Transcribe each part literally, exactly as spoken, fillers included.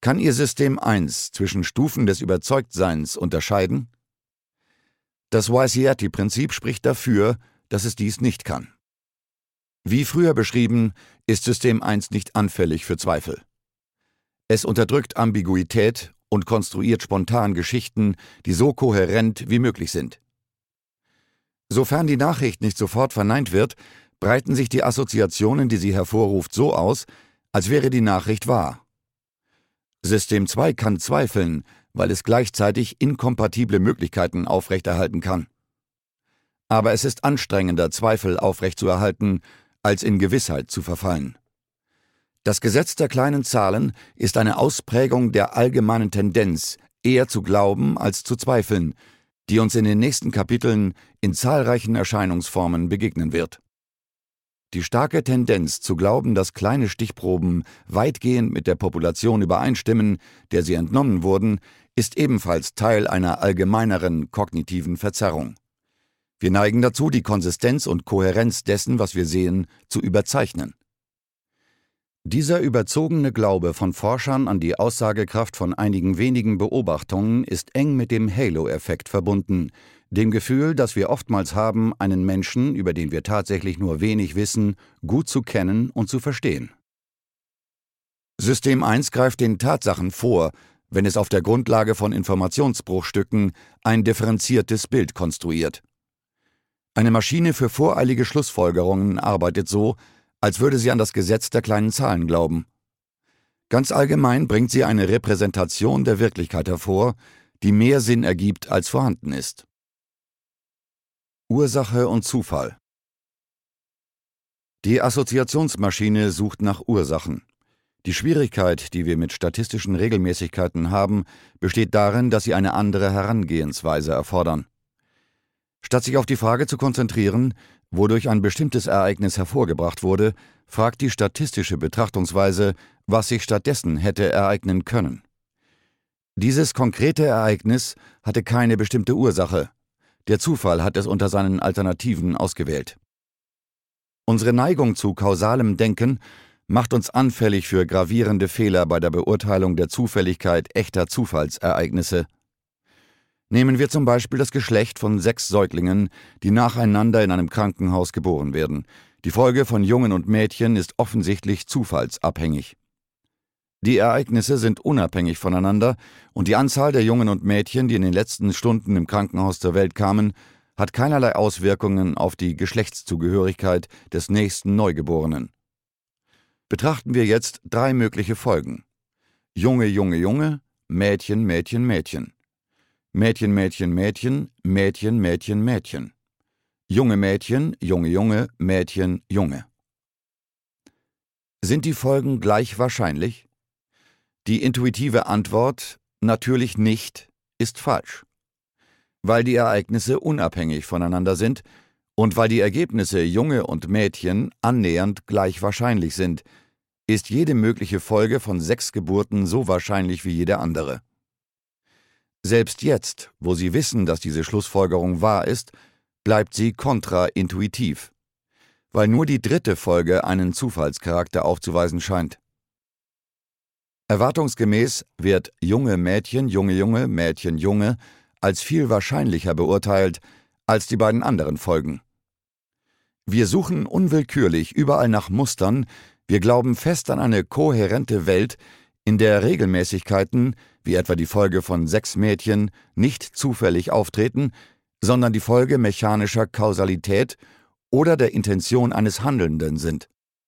Kann Ihr System eins zwischen Stufen des Überzeugtseins unterscheiden? Das Wysiati-Prinzip spricht dafür, dass es dies nicht kann. Wie früher beschrieben, ist System eins nicht anfällig für Zweifel. Es unterdrückt Ambiguität und konstruiert spontan Geschichten, die so kohärent wie möglich sind. Sofern die Nachricht nicht sofort verneint wird, breiten sich die Assoziationen, die sie hervorruft, so aus, als wäre die Nachricht wahr. System zwei kann zweifeln, weil es gleichzeitig inkompatible Möglichkeiten aufrechterhalten kann. Aber es ist anstrengender, Zweifel aufrechtzuerhalten, als in Gewissheit zu verfallen. Das Gesetz der kleinen Zahlen ist eine Ausprägung der allgemeinen Tendenz, eher zu glauben als zu zweifeln, die uns in den nächsten Kapiteln in zahlreichen Erscheinungsformen begegnen wird. Die starke Tendenz zu glauben, dass kleine Stichproben weitgehend mit der Population übereinstimmen, der sie entnommen wurden, ist ebenfalls Teil einer allgemeineren kognitiven Verzerrung. Wir neigen dazu, die Konsistenz und Kohärenz dessen, was wir sehen, zu überzeichnen. Dieser überzogene Glaube von Forschern an die Aussagekraft von einigen wenigen Beobachtungen ist eng mit dem Halo-Effekt verbunden, dem Gefühl, das wir oftmals haben, einen Menschen, über den wir tatsächlich nur wenig wissen, gut zu kennen und zu verstehen. System eins greift den Tatsachen vor, wenn es auf der Grundlage von Informationsbruchstücken ein differenziertes Bild konstruiert. Eine Maschine für voreilige Schlussfolgerungen arbeitet so, als würde sie an das Gesetz der kleinen Zahlen glauben. Ganz allgemein bringt sie eine Repräsentation der Wirklichkeit hervor, die mehr Sinn ergibt, als vorhanden ist. Ursache und Zufall. Die Assoziationsmaschine sucht nach Ursachen. Die Schwierigkeit, die wir mit statistischen Regelmäßigkeiten haben, besteht darin, dass sie eine andere Herangehensweise erfordern. Statt sich auf die Frage zu konzentrieren, wodurch ein bestimmtes Ereignis hervorgebracht wurde, fragt die statistische Betrachtungsweise, was sich stattdessen hätte ereignen können. Dieses konkrete Ereignis hatte keine bestimmte Ursache. Der Zufall hat es unter seinen Alternativen ausgewählt. Unsere Neigung zu kausalem Denken macht uns anfällig für gravierende Fehler bei der Beurteilung der Zufälligkeit echter Zufallsereignisse. Nehmen wir zum Beispiel das Geschlecht von sechs Säuglingen, die nacheinander in einem Krankenhaus geboren werden. Die Folge von Jungen und Mädchen ist offensichtlich zufallsabhängig. Die Ereignisse sind unabhängig voneinander und die Anzahl der Jungen und Mädchen, die in den letzten Stunden im Krankenhaus zur Welt kamen, hat keinerlei Auswirkungen auf die Geschlechtszugehörigkeit des nächsten Neugeborenen. Betrachten wir jetzt drei mögliche Folgen. Junge, Junge, Junge, Mädchen, Mädchen, Mädchen. Mädchen, Mädchen, Mädchen, Mädchen, Mädchen, Mädchen. Junge Mädchen, Junge, Junge, Mädchen, Junge. Sind die Folgen gleich wahrscheinlich? Die intuitive Antwort, natürlich nicht, ist falsch. Weil die Ereignisse unabhängig voneinander sind und weil die Ergebnisse Junge und Mädchen annähernd gleich wahrscheinlich sind, ist jede mögliche Folge von sechs Geburten so wahrscheinlich wie jede andere. Selbst jetzt, wo Sie wissen, dass diese Schlussfolgerung wahr ist, bleibt sie kontraintuitiv, weil nur die dritte Folge einen Zufallscharakter aufzuweisen scheint. Erwartungsgemäß wird junge Mädchen, junge Junge, Mädchen, Junge als viel wahrscheinlicher beurteilt als die beiden anderen Folgen. Wir suchen unwillkürlich überall nach Mustern, wir glauben fest an eine kohärente Welt, in der Regelmäßigkeiten, wie etwa die Folge von sechs Mädchen, nicht zufällig auftreten, sondern die Folge mechanischer Kausalität oder der Intention eines Handelnden sind.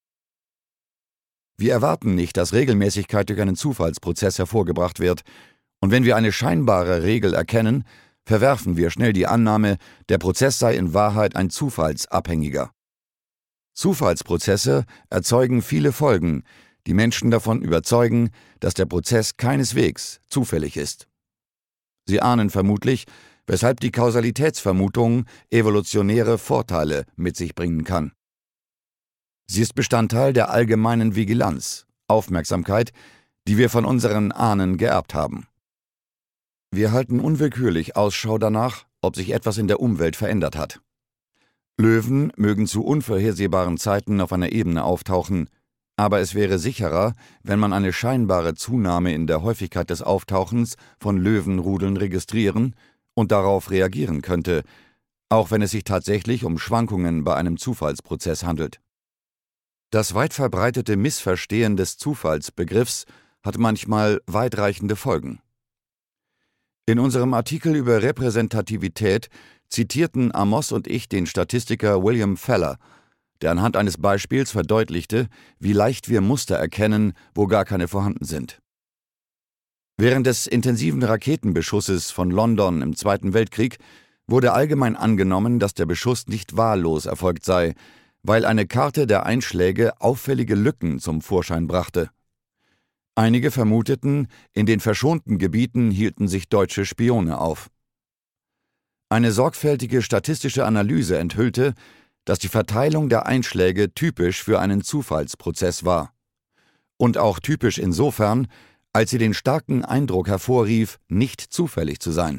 Wir erwarten nicht, dass Regelmäßigkeit durch einen Zufallsprozess hervorgebracht wird, und wenn wir eine scheinbare Regel erkennen, verwerfen wir schnell die Annahme, der Prozess sei in Wahrheit ein zufallsabhängiger. Zufallsprozesse erzeugen viele Folgen, die Menschen davon überzeugen, dass der Prozess keineswegs zufällig ist. Sie ahnen vermutlich, weshalb die Kausalitätsvermutung evolutionäre Vorteile mit sich bringen kann. Sie ist Bestandteil der allgemeinen Vigilanz, Aufmerksamkeit, die wir von unseren Ahnen geerbt haben. Wir halten unwillkürlich Ausschau danach, ob sich etwas in der Umwelt verändert hat. Löwen mögen zu unvorhersehbaren Zeiten auf einer Ebene auftauchen, Aber es wäre sicherer, wenn man eine scheinbare Zunahme in der Häufigkeit des Auftauchens von Löwenrudeln registrieren und darauf reagieren könnte, auch wenn es sich tatsächlich um Schwankungen bei einem Zufallsprozess handelt. Das weit verbreitete Missverstehen des Zufallsbegriffs hat manchmal weitreichende Folgen. In unserem Artikel über Repräsentativität zitierten Amos und ich den Statistiker William Feller, der anhand eines Beispiels verdeutlichte, wie leicht wir Muster erkennen, wo gar keine vorhanden sind. Während des intensiven Raketenbeschusses von London im Zweiten Weltkrieg wurde allgemein angenommen, dass der Beschuss nicht wahllos erfolgt sei, weil eine Karte der Einschläge auffällige Lücken zum Vorschein brachte. Einige vermuteten, in den verschonten Gebieten hielten sich deutsche Spione auf. Eine sorgfältige statistische Analyse enthüllte, dass die Verteilung der Einschläge typisch für einen Zufallsprozess war. Und auch typisch insofern, als sie den starken Eindruck hervorrief, nicht zufällig zu sein.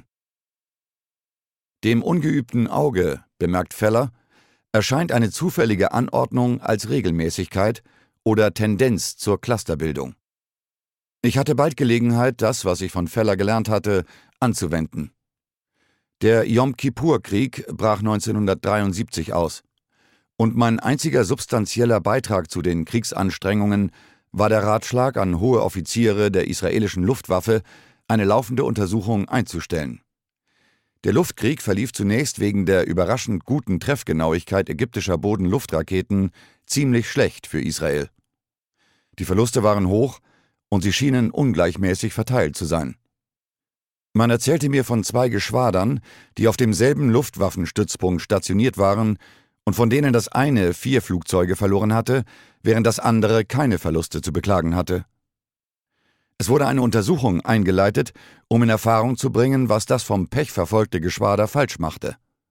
Dem ungeübten Auge, bemerkt Feller, erscheint eine zufällige Anordnung als Regelmäßigkeit oder Tendenz zur Clusterbildung. Ich hatte bald Gelegenheit, das, was ich von Feller gelernt hatte, anzuwenden. Der Jom-Kippur-Krieg brach neunzehnhundertdreiundsiebzig aus, und mein einziger substanzieller Beitrag zu den Kriegsanstrengungen war der Ratschlag an hohe Offiziere der israelischen Luftwaffe, eine laufende Untersuchung einzustellen. Der Luftkrieg verlief zunächst wegen der überraschend guten Treffgenauigkeit ägyptischer Boden-Luft-Raketen ziemlich schlecht für Israel. Die Verluste waren hoch und sie schienen ungleichmäßig verteilt zu sein. Man erzählte mir von zwei Geschwadern, die auf demselben Luftwaffenstützpunkt stationiert waren und von denen das eine vier Flugzeuge verloren hatte, während das andere keine Verluste zu beklagen hatte. Es wurde eine Untersuchung eingeleitet, um in Erfahrung zu bringen, was das vom Pech verfolgte Geschwader falsch machte.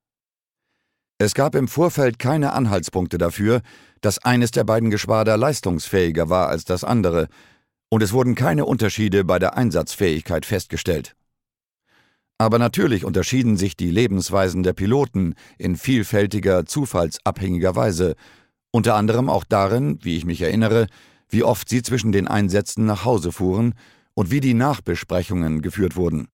Es gab im Vorfeld keine Anhaltspunkte dafür, dass eines der beiden Geschwader leistungsfähiger war als das andere, und es wurden keine Unterschiede bei der Einsatzfähigkeit festgestellt. Aber natürlich unterschieden sich die Lebensweisen der Piloten in vielfältiger, zufallsabhängiger Weise, unter anderem auch darin, wie ich mich erinnere, wie oft sie zwischen den Einsätzen nach Hause fuhren und wie die Nachbesprechungen geführt wurden.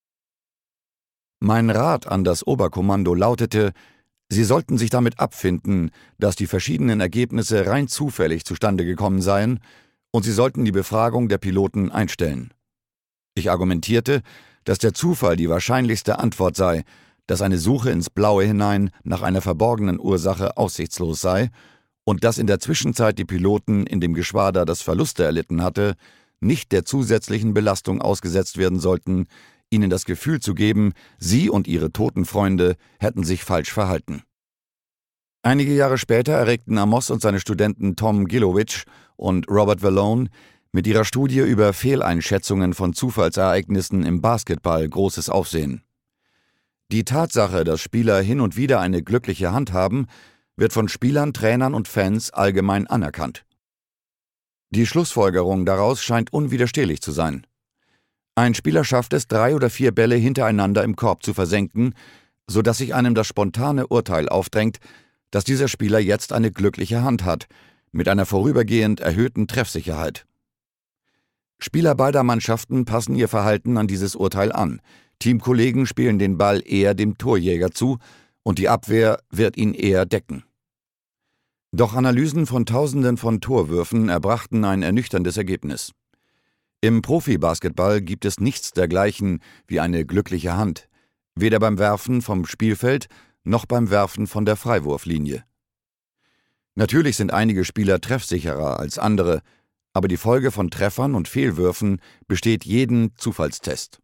Mein Rat an das Oberkommando lautete, sie sollten sich damit abfinden, dass die verschiedenen Ergebnisse rein zufällig zustande gekommen seien, und sie sollten die Befragung der Piloten einstellen. Ich argumentierte, dass der Zufall die wahrscheinlichste Antwort sei, dass eine Suche ins Blaue hinein nach einer verborgenen Ursache aussichtslos sei und dass in der Zwischenzeit die Piloten in dem Geschwader, das Verluste erlitten hatte, nicht der zusätzlichen Belastung ausgesetzt werden sollten, ihnen das Gefühl zu geben, sie und ihre toten Freunde hätten sich falsch verhalten. Einige Jahre später erregten Amos und seine Studenten Tom Gilowitsch und Robert Vallone mit ihrer Studie über Fehleinschätzungen von Zufallsereignissen im Basketball großes Aufsehen. Die Tatsache, dass Spieler hin und wieder eine glückliche Hand haben, wird von Spielern, Trainern und Fans allgemein anerkannt. Die Schlussfolgerung daraus scheint unwiderstehlich zu sein. Ein Spieler schafft es, drei oder vier Bälle hintereinander im Korb zu versenken, sodass sich einem das spontane Urteil aufdrängt, dass dieser Spieler jetzt eine glückliche Hand hat, mit einer vorübergehend erhöhten Treffsicherheit. Spieler beider Mannschaften passen ihr Verhalten an dieses Urteil an. Teamkollegen spielen den Ball eher dem Torjäger zu und die Abwehr wird ihn eher decken. Doch Analysen von Tausenden von Torwürfen erbrachten ein ernüchterndes Ergebnis. Im Profibasketball gibt es nichts dergleichen wie eine glückliche Hand, weder beim Werfen vom Spielfeld noch beim Werfen von der Freiwurflinie. Natürlich sind einige Spieler treffsicherer als andere, aber die Folge von Treffern und Fehlwürfen besteht jeden Zufallstest.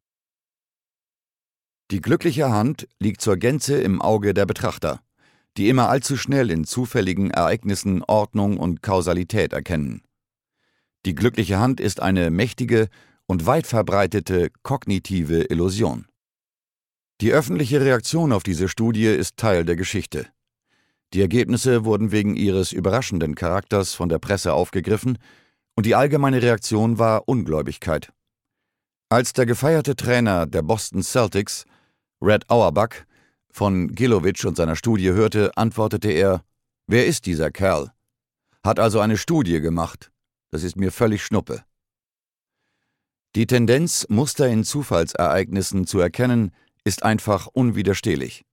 Die glückliche Hand liegt zur Gänze im Auge der Betrachter, die immer allzu schnell in zufälligen Ereignissen Ordnung und Kausalität erkennen. Die glückliche Hand ist eine mächtige und weit verbreitete kognitive Illusion. Die öffentliche Reaktion auf diese Studie ist Teil der Geschichte. Die Ergebnisse wurden wegen ihres überraschenden Charakters von der Presse aufgegriffen und die allgemeine Reaktion war Ungläubigkeit. Als der gefeierte Trainer der Boston Celtics, Red Auerbach, von Gilowitsch und seiner Studie hörte, antwortete er: »Wer ist dieser Kerl? Hat also eine Studie gemacht. Das ist mir völlig Schnuppe. Die Tendenz, Muster in Zufallsereignissen zu erkennen, ist einfach unwiderstehlich.